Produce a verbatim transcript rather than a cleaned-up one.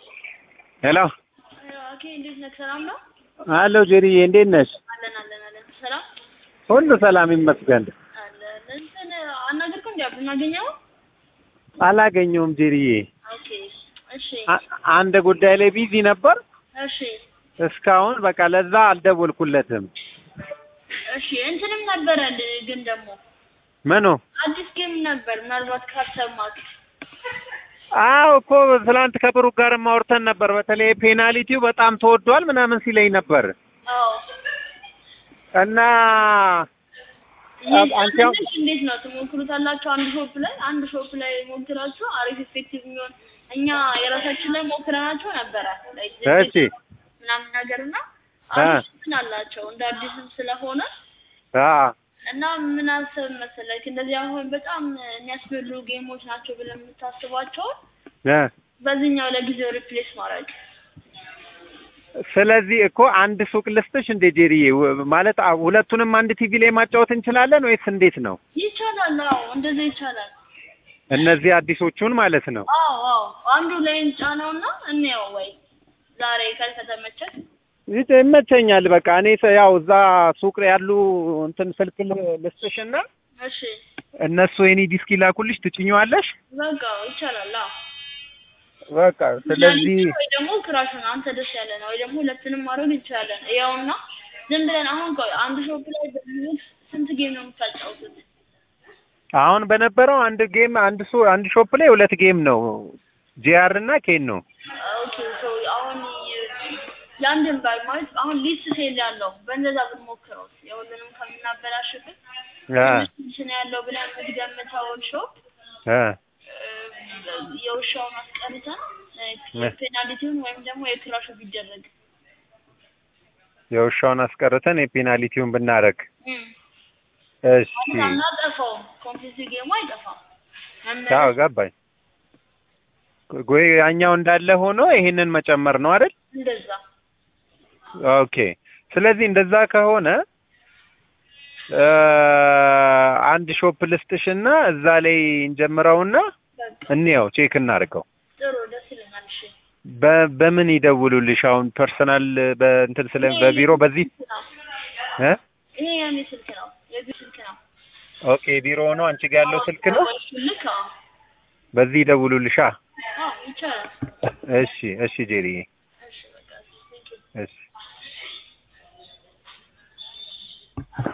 Hello. Okay, እንዴት ነህ? ሰላም ነው? አሎ ጄሪዬ እንዴት ነሽ? አለን አለን አለን። ሰላም ሁሉ ሰላም ይመስገን። አለን። እንትን አናገርኩ እንዴ አብናገኘው? አላገኘውም ጄሪዬ። ኦኬ እሺ። አንድ ጉዳይ ላይ ቢዚ ነበር። እሺ እስካሁን በቃ ለዛ አልደወልኩለትም። እሺ እንትንም ነበር ግን ደግሞ ምኑ አዲስ ጌም ነበር ምናልባት ካሰማክ አው እኮ ትላንት ከብሩክ ጋር ማውርተን ነበር። በተለይ ፔናልቲው በጣም ተወዷል ምናምን ሲለኝ ነበር። አዎ እና አንተ እንዴት ነው ትሞክሩታላችሁ? አንድ ሾፕ ላይ አንድ ሾፕ ላይ ሞክራችሁ አሪፍ ኢፌክቲቭ የሚሆን እኛ የራሳችን ላይ ሞክረናቸው ነበር። እሺ ምናምን ነገርና አዲስን አላቸው እንደ አዲስም ስለሆነ አ እና ምን አሰብ መሰለክ እንደዚህ አሁን በጣም የሚያስበሉ ጌሞች ናቸው ብለን የምታስባቸው እ በዚህኛው ለጊዜው ሪፕሌስ ማድረግ። ስለዚህ እኮ አንድ ሱቅ ልስጥሽ እንደ ጄሪዬ ማለት ሁለቱንም አንድ ቲቪ ላይ ማጫወት እንችላለን ወይስ እንዴት ነው? ይቻላል። አዎ እንደዚህ ይቻላል። እነዚህ አዲሶቹን ማለት ነው። አዎ አዎ አንዱ ላይ እንጫነውና እንየው ወይ ዛሬ ካልተመቸክ ይመቸኛል። በቃ እኔ ያው እዛ ሱቅ ያሉ እንትን ስልክ ልስጥሽና እሺ እነሱ የኔ ዲስክ ይላኩልሽ ትጭኛለሽ። በቃ ይቻላል። አዎ በቃ ስለዚህ ወይ ደግሞ ክራሹን አንተ ደስ ያለ ነው ወይ ደግሞ ሁለቱንም ማድረግ እንችላለን። ያውና ዝም ብለን አሁን ቆይ አንድ ሾፕ ላይ ስንት ጌም ነው የምታጫውቱት? አሁን በነበረው አንድ ጌም አንድ ሱ አንድ ሾፕ ላይ ሁለት ጌም ነው ጂአር እና ኬን ነው። ኦኬ ሶ አሁን ያንደን ባይ ማለት አሁን ሊስት ሴል ያለው በእንደዛ ብንሞክረው የሁሉንም ከምናበላሽብን ያ እሺ ያለው ብለን የምትገምተው ሾፕ እ የውሻውን አስቀርተን ፔናልቲውን ወይም ደግሞ የክራሹ ቢደረግ የውሻውን አስቀርተን የፔናልቲውን ብናረግ እሺ አናጠፋው ኮምፒውተር ጌሙ አይጠፋም። ታው ገባኝ። ጎይ ያኛው እንዳለ ሆኖ ይሄንን መጨመር ነው አይደል? እንደዛ ኦኬ። ስለዚህ እንደዛ ከሆነ አንድ ሾፕ ልስጥሽና እዛ ላይ እንጀምረውና እንየው ቼክ እናድርገው። ጥሩ ደስ ይለናል። እሺ በምን ይደውሉልሽ? አሁን ፐርሰናል በእንትን ስለ በቢሮ በዚህ እ ይሄ የኔ ስልክ ነው የዚህ ስልክ ነው። ኦኬ ቢሮ ነው አንቺ ጋር ያለው ስልክ ነው። ልክ አዎ በዚህ ይደውሉልሻ? አዎ ይቻላል። እሺ እሺ ጄሪዬ እሺ በቃ እሺ